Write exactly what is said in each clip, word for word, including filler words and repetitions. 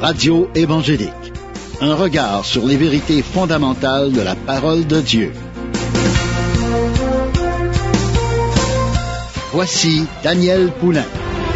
Radio évangélique. Un regard sur les vérités fondamentales de la parole de Dieu. Voici Daniel Poulain.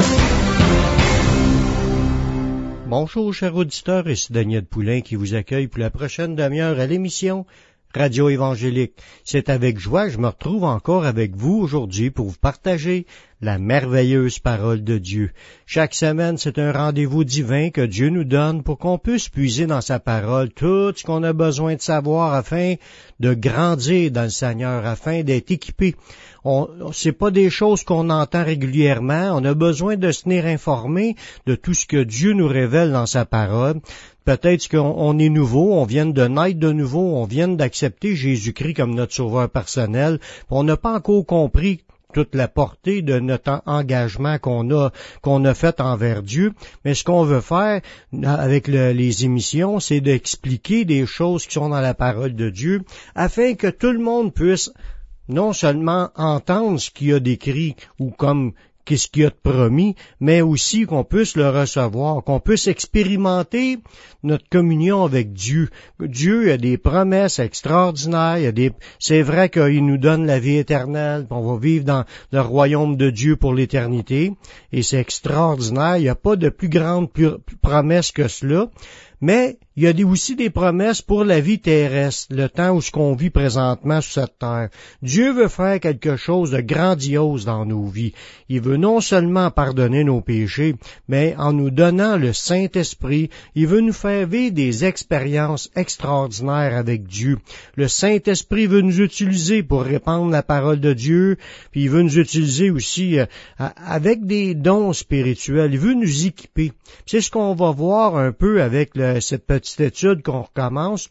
Bonjour, chers auditeurs, ici Daniel Poulain qui vous accueille pour la prochaine demi-heure à l'émission Radio évangélique. C'est avec joie que je me retrouve encore avec vous aujourd'hui pour vous partager la merveilleuse parole de Dieu. Chaque semaine, c'est un rendez-vous divin que Dieu nous donne pour qu'on puisse puiser dans sa parole tout ce qu'on a besoin de savoir afin de grandir dans le Seigneur, afin d'être équipé. On, c'est pas des choses qu'on entend régulièrement. On a besoin de se tenir informé de tout ce que Dieu nous révèle dans sa parole. Peut-être qu'on on est nouveau, on vient de naître de nouveau, on vient d'accepter Jésus-Christ comme notre sauveur personnel. On n'a pas encore compris toute la portée de notre engagement qu'on a qu'on a fait envers Dieu. Mais ce qu'on veut faire avec le, les émissions, c'est d'expliquer des choses qui sont dans la parole de Dieu, afin que tout le monde puisse non seulement entendre ce qu'il y a d'écrit ou comme qu'est-ce qu'il y a de promis, mais aussi qu'on puisse le recevoir, qu'on puisse expérimenter notre communion avec Dieu. Dieu a des promesses extraordinaires, il y a des, c'est vrai qu'il nous donne la vie éternelle, on va vivre dans le royaume de Dieu pour l'éternité, et c'est extraordinaire, il n'y a pas de plus grande promesse que cela. Mais il y a des, aussi des promesses pour la vie terrestre, le temps où ce qu'on vit présentement sur cette terre. Dieu veut faire quelque chose de grandiose dans nos vies. Il veut non seulement pardonner nos péchés, mais en nous donnant le Saint-Esprit, il veut nous faire vivre des expériences extraordinaires avec Dieu. Le Saint-Esprit veut nous utiliser pour répandre la parole de Dieu, puis il veut nous utiliser aussi euh, avec des dons spirituels. Il veut nous équiper. C'est ce qu'on va voir un peu avec le cette petite étude qu'on recommence.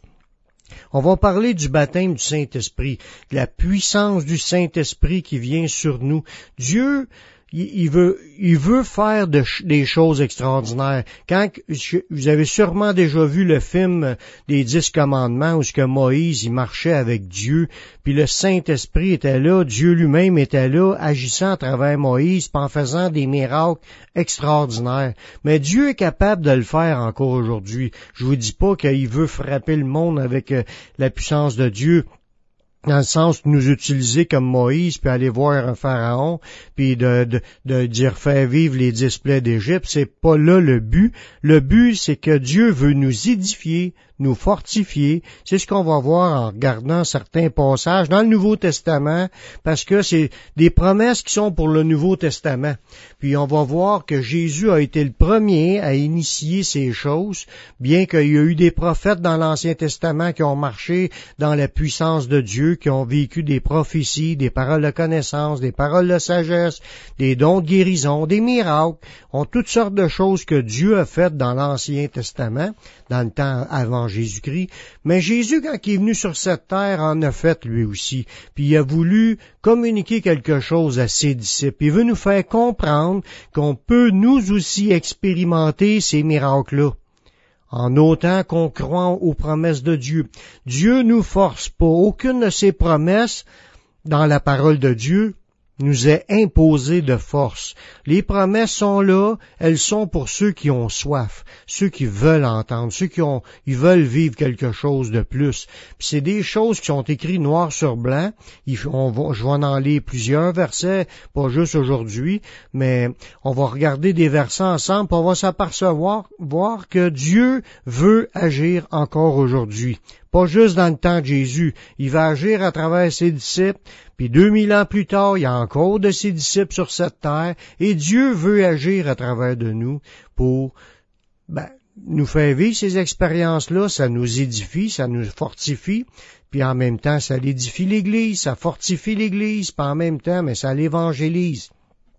On va parler du baptême du Saint-Esprit, de la puissance du Saint-Esprit qui vient sur nous. Dieu, il veut, il veut faire de, des choses extraordinaires. Quand vous avez sûrement déjà vu le film des Dix Commandements où ce que Moïse il marchait avec Dieu, puis le Saint-Esprit était là, Dieu lui-même était là, agissant à travers Moïse, puis en faisant des miracles extraordinaires. Mais Dieu est capable de le faire encore aujourd'hui. Je vous dis pas qu'il veut frapper le monde avec la puissance de Dieu, dans le sens de nous utiliser comme Moïse, puis aller voir un pharaon, puis de, de, de dire faire vivre les dix plaies d'Égypte. C'est pas là le but. Le but, c'est que Dieu veut nous édifier, nous fortifier. C'est ce qu'on va voir en regardant certains passages dans le Nouveau Testament, parce que c'est des promesses qui sont pour le Nouveau Testament. Puis on va voir que Jésus a été le premier à initier ces choses, bien qu'il y a eu des prophètes dans l'Ancien Testament qui ont marché dans la puissance de Dieu, qui ont vécu des prophéties, des paroles de connaissance, des paroles de sagesse, des dons de guérison, des miracles, ont toutes sortes de choses que Dieu a faites dans l'Ancien Testament, dans le temps avant Jésus-Christ. Mais Jésus, quand il est venu sur cette terre, en a fait lui aussi. Puis il a voulu communiquer quelque chose à ses disciples. Il veut nous faire comprendre qu'on peut nous aussi expérimenter ces miracles-là, en autant qu'on croit aux promesses de Dieu. Dieu nous force pas. Aucune de ces promesses dans la parole de Dieu nous est imposée de force. Les promesses sont là, elles sont pour ceux qui ont soif, ceux qui veulent entendre, ceux qui ont, ils veulent vivre quelque chose de plus. Puis c'est des choses qui sont écrites noir sur blanc. On va, je vais en lire plusieurs versets, pas juste aujourd'hui, mais on va regarder des versets ensemble, puis on va s'apercevoir voir que Dieu veut agir encore aujourd'hui. Pas juste dans le temps de Jésus. Il va agir à travers ses disciples, puis deux mille ans plus tard, il y a encore de ses disciples sur cette terre, et Dieu veut agir à travers de nous pour ben, nous faire vivre ces expériences-là. Ça nous édifie, ça nous fortifie, puis en même temps, ça édifie l'Église, ça fortifie l'Église, puis en même temps, mais ça l'évangélise.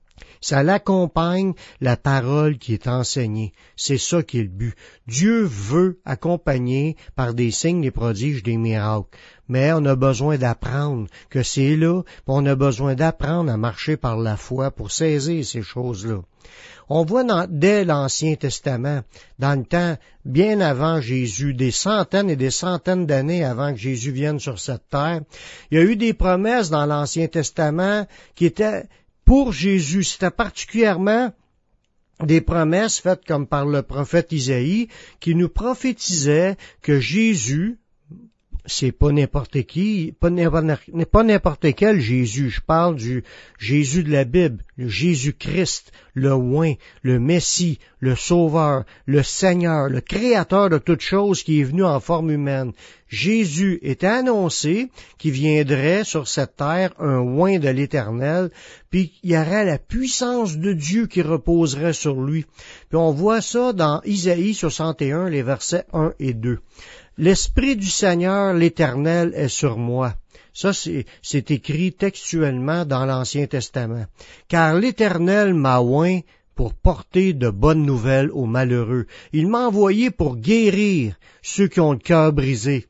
Ça l'accompagne la parole qui est enseignée. C'est ça qui est le but. Dieu veut accompagner par des signes, des prodiges, des miracles. Mais on a besoin d'apprendre que c'est là, puis on a besoin d'apprendre à marcher par la foi pour saisir ces choses-là. On voit dans, dès l'Ancien Testament, dans le temps bien avant Jésus, des centaines et des centaines d'années avant que Jésus vienne sur cette terre, il y a eu des promesses dans l'Ancien Testament qui étaient pour Jésus. C'était particulièrement des promesses faites comme par le prophète Isaïe, qui nous prophétisait que Jésus, c'est pas n'importe qui, pas pas n'importe quel Jésus, je parle du Jésus de la Bible, le Jésus-Christ, le oint, le Messie, le Sauveur, le Seigneur, le Créateur de toutes choses qui est venu en forme humaine. Jésus était annoncé qu'il viendrait sur cette terre un oint de l'Éternel, puis il y aurait la puissance de Dieu qui reposerait sur lui. Puis on voit ça dans Isaïe soixante et un, les versets un et deux. L'Esprit du Seigneur, l'Éternel, est sur moi. Ça, c'est, c'est écrit textuellement dans l'Ancien Testament. Car l'Éternel m'a oint pour porter de bonnes nouvelles aux malheureux. Il m'a envoyé pour guérir ceux qui ont le cœur brisé,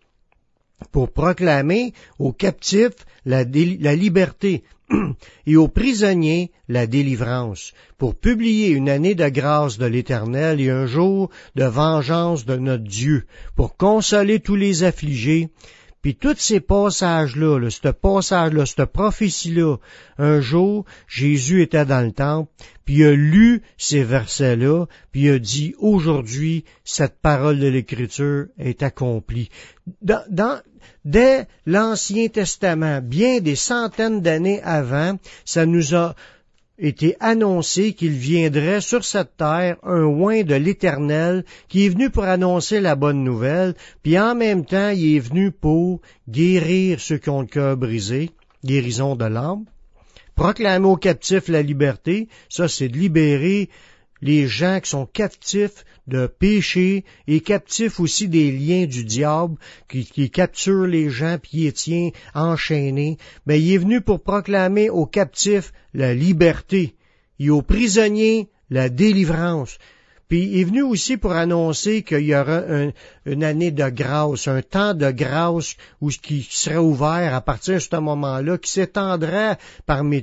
pour proclamer aux captifs la, dé- la liberté et aux prisonniers la délivrance, pour publier une année de grâce de l'Éternel et un jour de vengeance de notre Dieu, pour consoler tous les affligés. Puis tous ces passages-là, là, ce passage-là, cette prophétie-là, un jour, Jésus était dans le temple, puis il a lu ces versets-là, puis il a dit, aujourd'hui, cette parole de l'Écriture est accomplie. Dans, dans, dès l'Ancien Testament, bien des centaines d'années avant, ça nous a été annoncé qu'il viendrait sur cette terre un oint de l'Éternel qui est venu pour annoncer la bonne nouvelle, puis en même temps, il est venu pour guérir ceux qui ont le cœur brisé, guérison de l'âme, proclamer aux captifs la liberté, ça c'est de libérer les gens qui sont captifs de péché et captifs aussi des liens du diable qui, qui capture les gens puis les tient enchaînés. Mais il est venu pour proclamer aux captifs la liberté et aux prisonniers la délivrance. Puis il est venu aussi pour annoncer qu'il y aura un, une année de grâce, un temps de grâce où ce qui serait ouvert à partir de ce moment-là, qui s'étendrait parmi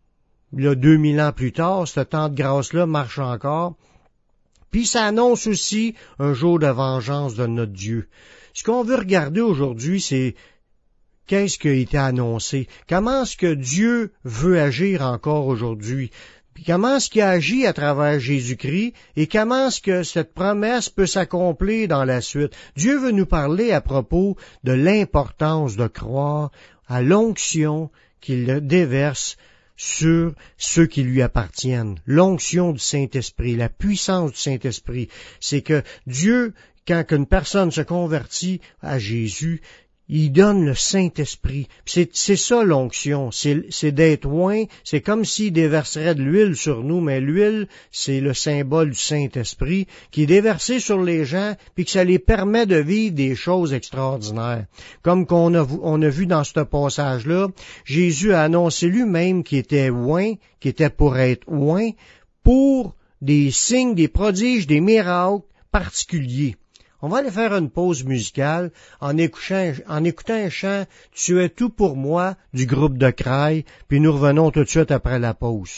là, deux mille ans plus tard. Ce temps de grâce-là marche encore. Puis ça annonce aussi un jour de vengeance de notre Dieu. Ce qu'on veut regarder aujourd'hui, c'est qu'est-ce qui a été annoncé? Comment est-ce que Dieu veut agir encore aujourd'hui? Puis comment est-ce qu'il agit à travers Jésus-Christ? Et comment est-ce que cette promesse peut s'accomplir dans la suite? Dieu veut nous parler à propos de l'importance de croire à l'onction qu'il déverse sur ceux qui lui appartiennent. L'onction du Saint-Esprit, la puissance du Saint-Esprit, c'est que Dieu, quand une personne se convertit à Jésus, il donne le Saint-Esprit. C'est, c'est ça l'onction, c'est, c'est d'être oint, c'est comme s'il déverserait de l'huile sur nous, mais l'huile, c'est le symbole du Saint-Esprit qui est déversé sur les gens, puis que ça les permet de vivre des choses extraordinaires. Comme qu'on a, on a vu dans ce passage-là, Jésus a annoncé lui-même qu'il était oint, qu'il était pour être oint, pour des signes, des prodiges, des miracles particuliers. On va aller faire une pause musicale en écoutant, en écoutant un chant « Tu es tout pour moi » du groupe de Craille, puis nous revenons tout de suite après la pause.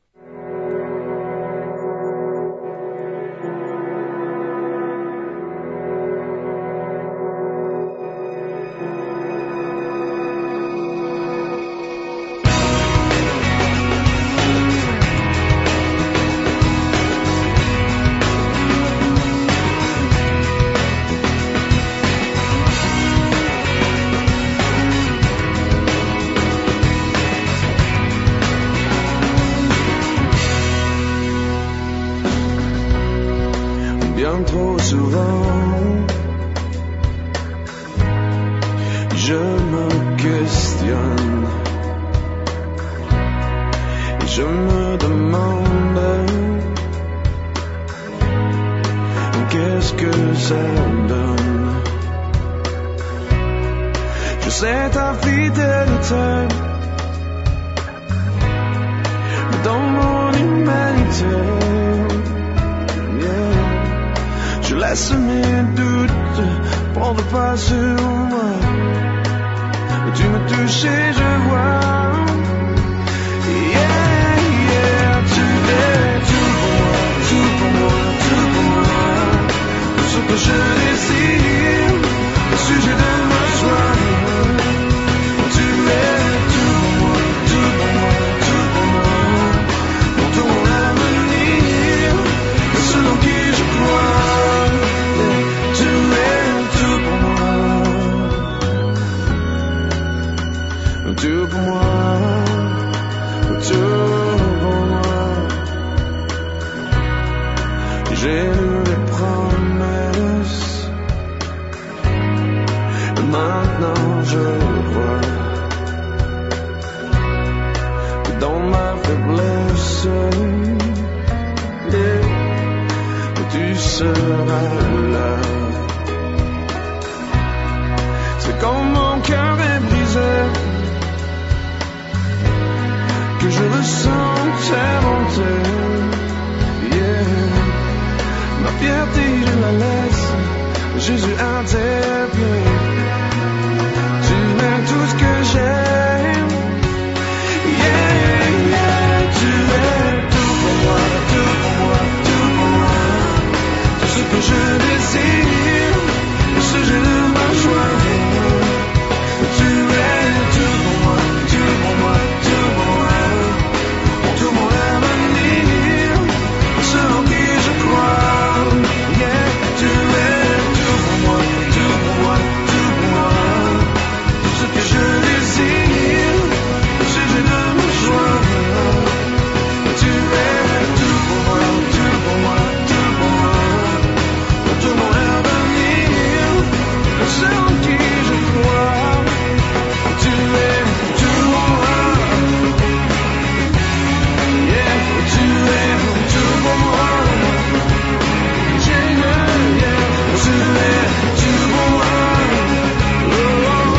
Trop souvent, je me questionne et je me demande qu'est-ce que ça donne. Je sais ta fidélité dans mon humanité. Je laisse mes doutes prendre pas sur moi. Tu me touches et je vois. Yeah, yeah, tu es tout pour moi, tout pour moi, tout pour moi. Tout ce que je désire, le sujet de ma joie. Tu es tout pour moi, tout pour moi, tout pour moi. Pour tout mon avenir. sera là. C'est quand mon cœur est brisé que je ressens tes montées. Yeah. Ma fierté je la laisse, Jésus à tes pieds. Tu es tout ce que j'aime. Yeah, yeah. Tu es tout pour moi, tout pour moi, tout pour moi. Tout ce que je désire, le sujet de ma joie. Tu es tout pour moi, tout pour moi, tout pour moi. Pour tout mon avenir, c'est en qui je crois. Yeah, tu es tout pour moi, tout pour moi, tout pour moi. Tout ce que je désire, le sujet de ma joie. Tu es tout pour moi, tout pour moi, tout pour moi. Pour tout mon avenir, c'est en qui je crois. Tu es tout pour moi. Yeah, tu es tout pour moi. Yeah, yeah, tu es tout pour moi. Oh, oh, oh,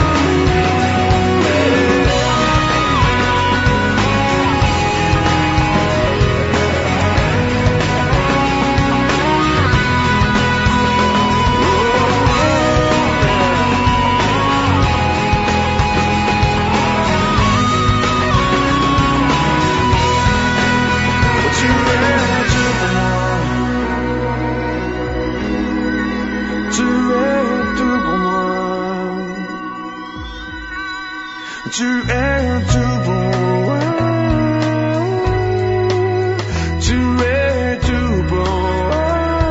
tu es tout pour moi. Tu es tout pour moi. Tu es tout pour moi. Tu es tout pour moi.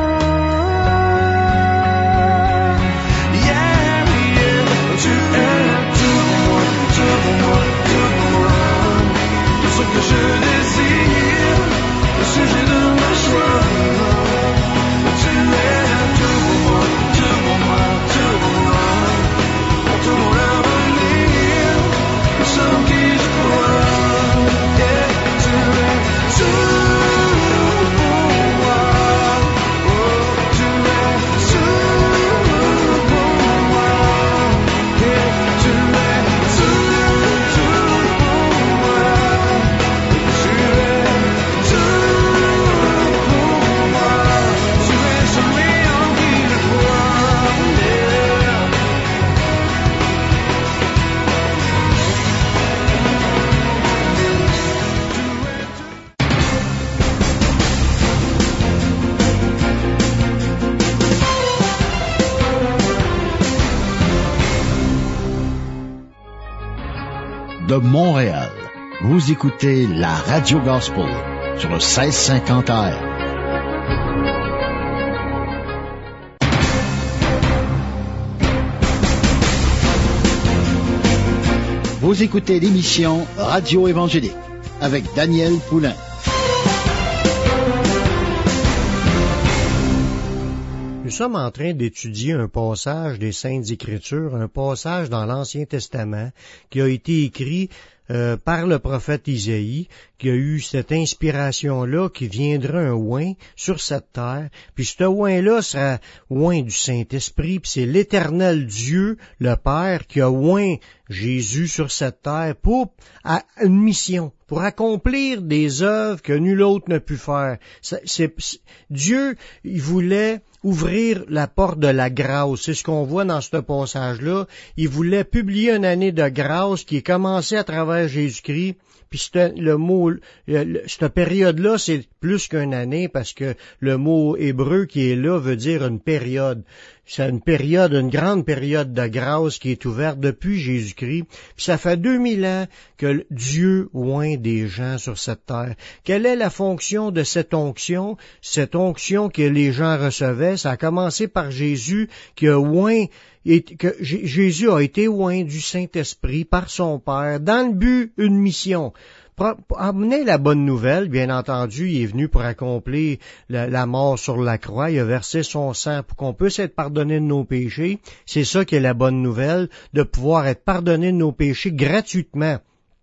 Yeah, yeah. Tu es tout pour moi, tout pour moi, tout pour moi. Tout ce que je désire, le sujet de ma joie. Tu es tout pour moi, tout pour moi, tout pour moi. Pour tout mon avenir, c'est en qui je crois. Yeah, tu es tout pour moi. Oh, tu es tout pour moi. Yeah, tu es tout, tout pour moi. Tu es tout pour moi. Tu es celui en qui je crois. Yeah. De Montréal, vous écoutez la Radio Gospel sur le seize cinquante A M. Vous écoutez l'émission Radio Évangélique avec Daniel Poulain. Nous sommes en train d'étudier un passage des Saintes Écritures, un passage dans l'Ancien Testament qui a été écrit euh, par le prophète Isaïe, qui a eu cette inspiration-là, qui viendra un oint sur cette terre, puis ce oint-là sera oint du Saint-Esprit, puis c'est l'Éternel Dieu, le Père, qui a oint Jésus sur cette terre pour à, une mission, pour accomplir des œuvres que nul autre n'a pu faire. C'est, c'est, c'est, Dieu, il voulait ouvrir la porte de la grâce. C'est ce qu'on voit dans ce passage-là. Il voulait publier une année de grâce qui est commencée à travers Jésus-Christ. Puis c'est le mot, le, cette période-là, c'est plus qu'une année parce que le mot hébreu qui est là veut dire une période. C'est une période, une grande période de grâce qui est ouverte depuis Jésus-Christ. Puis ça fait deux mille ans que Dieu oint des gens sur cette terre. Quelle est la fonction de cette onction? Cette onction que les gens recevaient, ça a commencé par Jésus qui a oint, et que Jésus a été oint du Saint-Esprit par son Père dans le but, une mission. Amener la bonne nouvelle, bien entendu, il est venu pour accomplir la, la mort sur la croix, il a versé son sang pour qu'on puisse être pardonné de nos péchés. C'est ça qui est la bonne nouvelle, de pouvoir être pardonné de nos péchés gratuitement.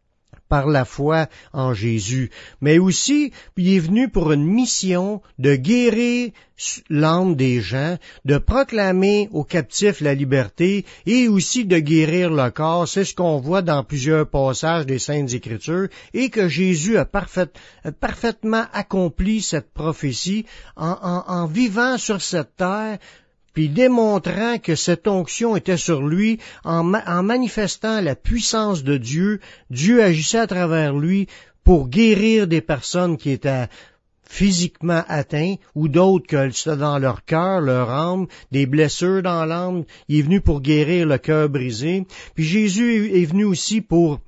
par la foi en Jésus. Mais aussi, il est venu pour une mission de guérir l'âme des gens, de proclamer aux captifs la liberté et aussi de guérir le corps. C'est ce qu'on voit dans plusieurs passages des Saintes Écritures et que Jésus a, parfait, a parfaitement accompli cette prophétie en, en, en vivant sur cette terre, puis démontrant que cette onction était sur lui, en, ma- en manifestant la puissance de Dieu. Dieu agissait à travers lui pour guérir des personnes qui étaient physiquement atteints ou d'autres que c'était dans leur cœur, leur âme, des blessures dans l'âme. Il est venu pour guérir le cœur brisé. Puis Jésus est venu aussi pour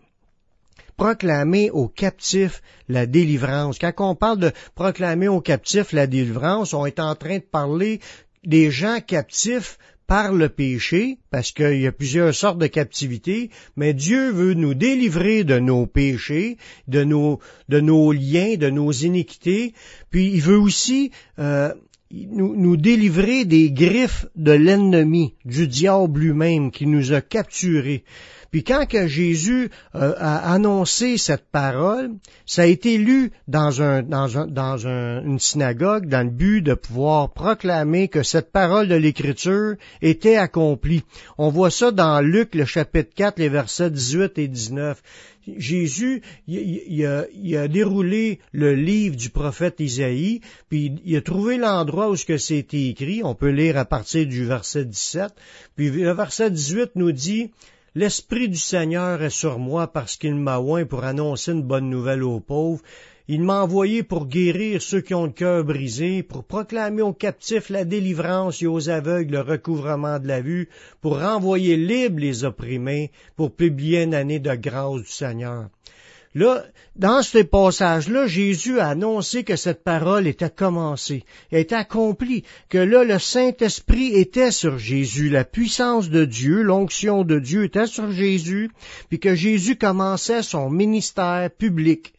proclamer aux captifs la délivrance. Quand on parle de proclamer aux captifs la délivrance, on est en train de parler des gens captifs par le péché, parce qu'il y a plusieurs sortes de captivités, mais Dieu veut nous délivrer de nos péchés, de nos, de nos liens, de nos iniquités, puis il veut aussi euh, nous, nous délivrer des griffes de l'ennemi, du diable lui-même qui nous a capturés. Puis quand que Jésus euh, a annoncé cette parole, ça a été lu dans, un, dans, un, dans un, une synagogue dans le but de pouvoir proclamer que cette parole de l'Écriture était accomplie. On voit ça dans Luc, le chapitre quatre, les versets dix-huit et dix-neuf. Jésus, il, il, a, il a déroulé le livre du prophète Isaïe, puis il a trouvé l'endroit où ce que c'était écrit. On peut lire à partir du verset dix-sept. Puis le verset dix-huit nous dit: « L'Esprit du Seigneur est sur moi parce qu'il m'a oint pour annoncer une bonne nouvelle aux pauvres. Il m'a envoyé pour guérir ceux qui ont le cœur brisé, pour proclamer aux captifs la délivrance et aux aveugles le recouvrement de la vue, pour renvoyer libres les opprimés, pour publier une année de grâce du Seigneur. » Là, dans ce passage-là, Jésus a annoncé que cette parole était commencée, était accomplie, que là, le Saint-Esprit était sur Jésus, la puissance de Dieu, l'onction de Dieu était sur Jésus, puis que Jésus commençait son ministère public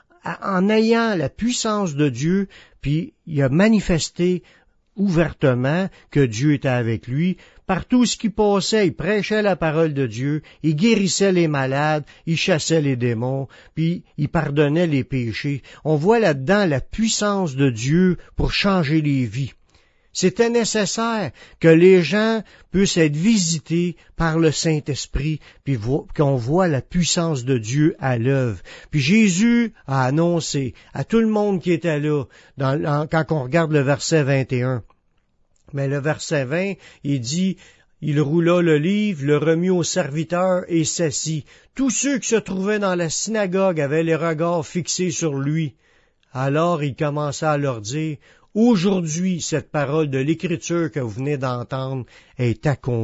en ayant la puissance de Dieu, puis il a manifesté ouvertement que Dieu était avec lui. Partout ce qui passait, il prêchait la parole de Dieu, il guérissait les malades, il chassait les démons, puis il pardonnait les péchés. On voit là-dedans la puissance de Dieu pour changer les vies. C'était nécessaire que les gens puissent être visités par le Saint-Esprit, puis vo- qu'on voit la puissance de Dieu à l'œuvre. Puis Jésus a annoncé à tout le monde qui était là, dans, en, quand on regarde le verset vingt et un. Mais le verset vingt, il dit: « Il roula le livre, le remit au serviteur et s'assit. Tous ceux qui se trouvaient dans la synagogue avaient les regards fixés sur lui. Alors il commença à leur dire: « Aujourd'hui, cette parole de l'Écriture que vous venez d'entendre est accomplie. »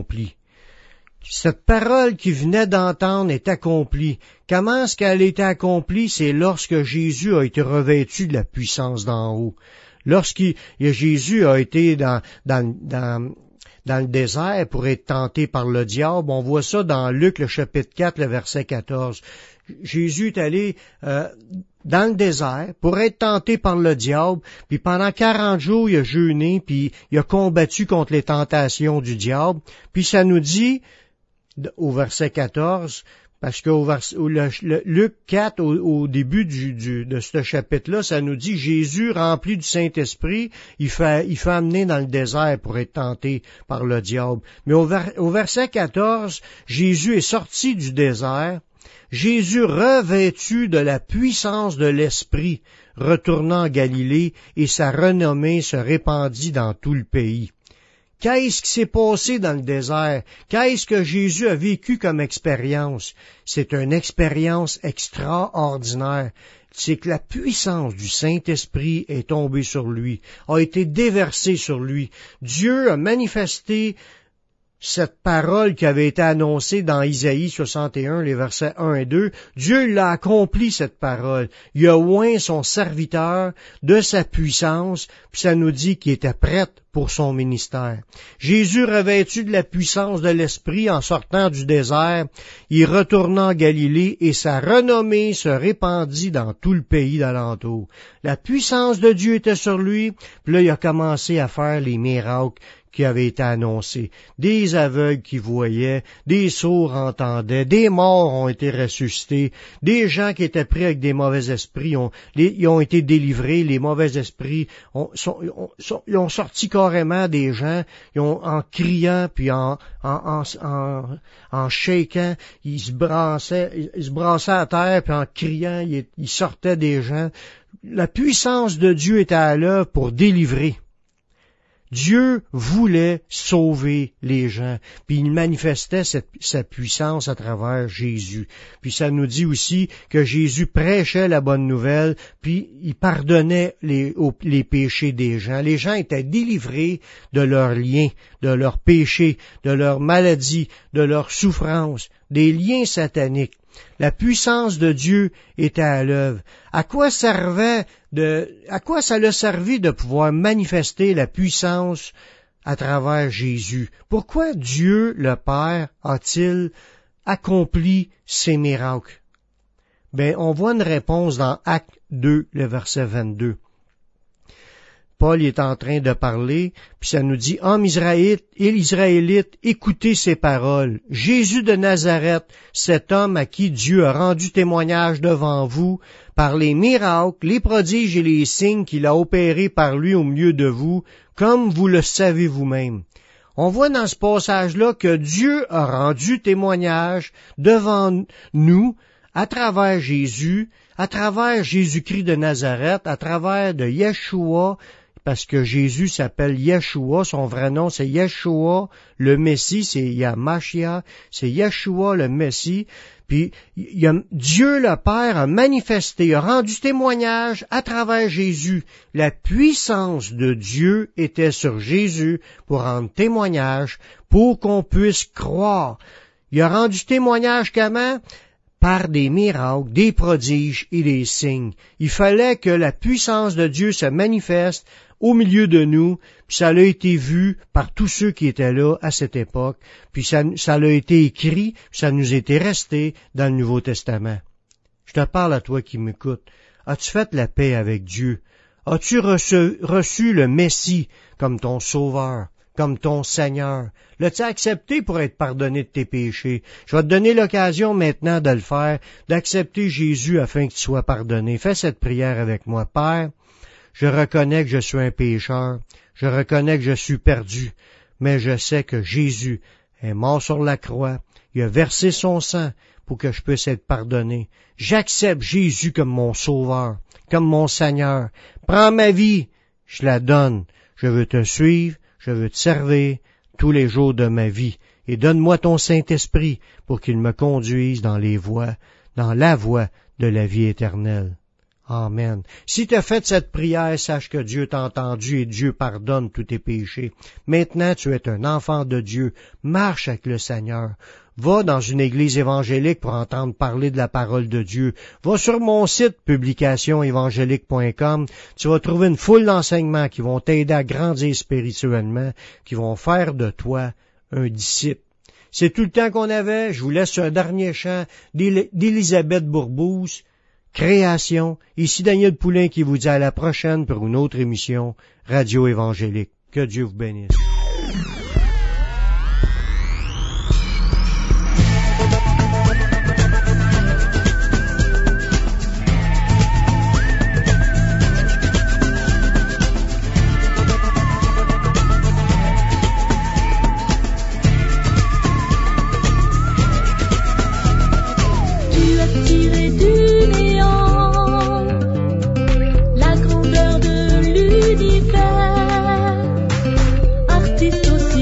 Cette parole qui venait d'entendre est accomplie. Comment est-ce qu'elle a été accomplie? C'est lorsque Jésus a été revêtu de la puissance d'en haut. Lorsque Jésus a été dans, dans, dans, dans le désert pour être tenté par le diable, on voit ça dans Luc, le chapitre quatre, le verset quatorze. Jésus est allé euh, dans le désert pour être tenté par le diable, puis pendant quarante jours, il a jeûné, puis il a combattu contre les tentations du diable. Puis ça nous dit, au verset quatorze, parce qu'au vers, au, le, le, Luc quatre, au, au début du, du, de ce chapitre-là, ça nous dit: Jésus, rempli du Saint-Esprit, il fait, il fait amener dans le désert pour être tenté par le diable. Mais au, ver, au verset quatorze, Jésus est sorti du désert, Jésus revêtu de la puissance de l'Esprit, retournant en Galilée, et sa renommée se répandit dans tout le pays. Qu'est-ce qui s'est passé dans le désert? Qu'est-ce que Jésus a vécu comme expérience? C'est une expérience extraordinaire. C'est que la puissance du Saint-Esprit est tombée sur lui, a été déversée sur lui. Dieu a manifesté cette parole qui avait été annoncée dans Isaïe soixante et un, les versets un et deux, Dieu l'a accompli, cette parole. Il a oint son serviteur de sa puissance, puis ça nous dit qu'il était prêt pour son ministère. Jésus, revêtu de la puissance de l'Esprit en sortant du désert, il retourna en Galilée et sa renommée se répandit dans tout le pays d'alentour. La puissance de Dieu était sur lui, puis là il a commencé à faire les miracles qui avait été annoncé. Des aveugles qui voyaient, des sourds entendaient, des morts ont été ressuscités, des gens qui étaient pris avec des mauvais esprits ont, les, ils ont été délivrés, les mauvais esprits ont, sont, ont, sont, ils ont sorti carrément des gens, ils ont, en criant puis en, en, en, en, en shaking, ils se brassaient, ils, ils se brassaient à terre puis en criant, ils, ils sortaient des gens. La puissance de Dieu était à l'œuvre pour délivrer. Dieu voulait sauver les gens, puis il manifestait cette, sa puissance à travers Jésus. Puis ça nous dit aussi que Jésus prêchait la bonne nouvelle, puis il pardonnait les, les péchés des gens. Les gens étaient délivrés de leurs liens, de leurs péchés, de leurs maladies, de leurs souffrances, des liens sataniques. La puissance de Dieu était à l'œuvre. À quoi servait de, à quoi ça l'a servi de pouvoir manifester la puissance à travers Jésus? Pourquoi Dieu, le Père, a-t-il accompli ces miracles? Ben, on voit une réponse dans Actes deux, le verset vingt-deux. Paul est en train de parler, puis ça nous dit, « Hommes Israélites, Israélites, écoutez ces paroles. Jésus de Nazareth, cet homme à qui Dieu a rendu témoignage devant vous, par les miracles, les prodiges et les signes qu'il a opérés par lui au milieu de vous, comme vous le savez vous-même. » On voit dans ce passage-là que Dieu a rendu témoignage devant nous, à travers Jésus, à travers Jésus-Christ de Nazareth, à travers de Yeshua, parce que Jésus s'appelle Yeshua, son vrai nom c'est Yeshua, le Messie, c'est Yamashia, c'est Yeshua le Messie, puis il a, Dieu le Père a manifesté, a rendu témoignage à travers Jésus. La puissance de Dieu était sur Jésus pour rendre témoignage, pour qu'on puisse croire. Il a rendu témoignage comment? Par des miracles, des prodiges et des signes. Il fallait que la puissance de Dieu se manifeste au milieu de nous, puis ça a été vu par tous ceux qui étaient là à cette époque, puis ça, ça a été écrit, puis ça nous était resté dans le Nouveau Testament. Je te parle à toi qui m'écoutes. As-tu fait la paix avec Dieu? As-tu reçu, reçu le Messie comme ton Sauveur, comme ton Seigneur? L'as-tu accepté pour être pardonné de tes péchés? Je vais te donner l'occasion maintenant de le faire, d'accepter Jésus afin que tu sois pardonné. Fais cette prière avec moi. Père, je reconnais que je suis un pécheur, je reconnais que je suis perdu, mais je sais que Jésus est mort sur la croix, il a versé son sang pour que je puisse être pardonné. J'accepte Jésus comme mon Sauveur, comme mon Seigneur. Prends ma vie, je la donne. Je veux te suivre, je veux te servir tous les jours de ma vie. Et donne-moi ton Saint-Esprit pour qu'il me conduise dans les voies, dans la voie de la vie éternelle. Amen. Si tu as fait cette prière, sache que Dieu t'a entendu et Dieu pardonne tous tes péchés. Maintenant, tu es un enfant de Dieu. Marche avec le Seigneur. Va dans une église évangélique pour entendre parler de la parole de Dieu. Va sur mon site publication évangélique point com. Tu vas trouver une foule d'enseignements qui vont t'aider à grandir spirituellement, qui vont faire de toi un disciple. C'est tout le temps qu'on avait. Je vous laisse un dernier chant d'Élisabeth Bourbouze. Création. Ici Daniel Poulain qui vous dit à la prochaine pour une autre émission Radio Évangélique. Que Dieu vous bénisse. Artiste aussi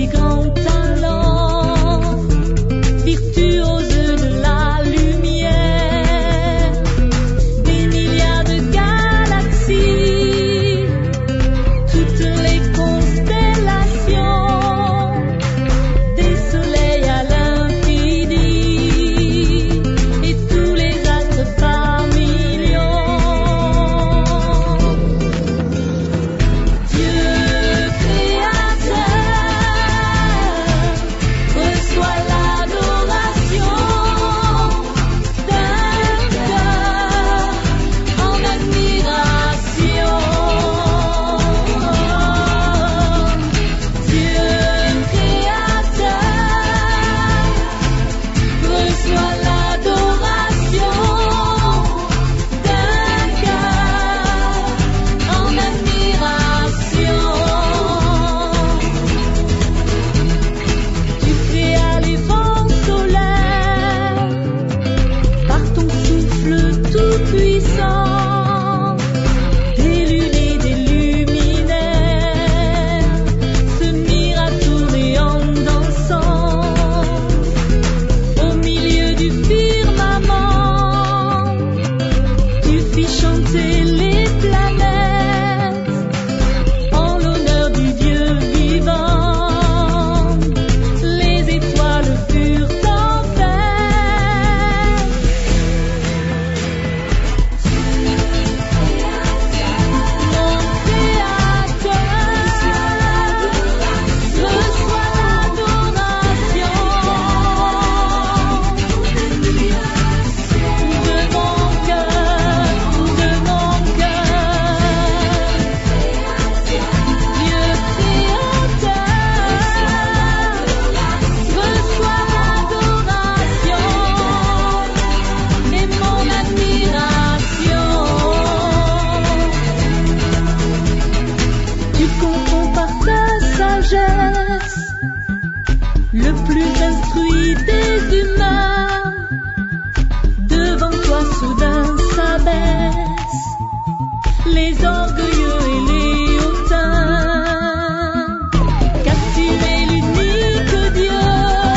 l'orgueilleux et les hautains, car tu es l'unique Dieu,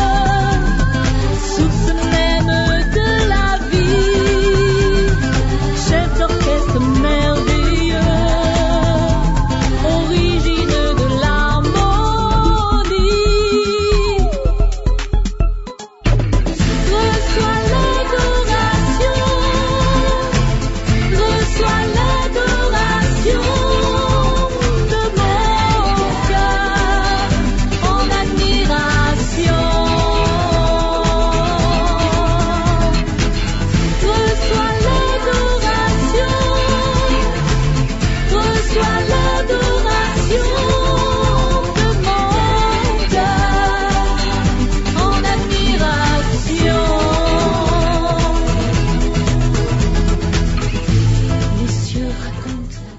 source même de la vie, chef d'orchestre merveilleux, origine de l'harmonie. Reçois l'adoration, reçois l'adoration de mon cœur en admiration. Reçois l'adoration, reçois l'adoration de mon cœur en admiration. Les cieux racontent la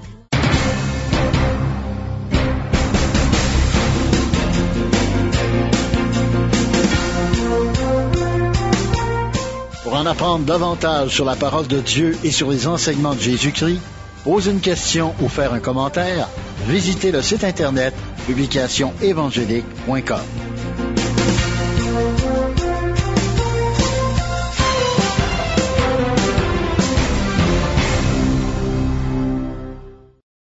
Pour en apprendre davantage sur la parole de Dieu et sur les enseignements de Jésus-Christ, poser une question ou faire un commentaire, visitez le site internet publication évangélique point com.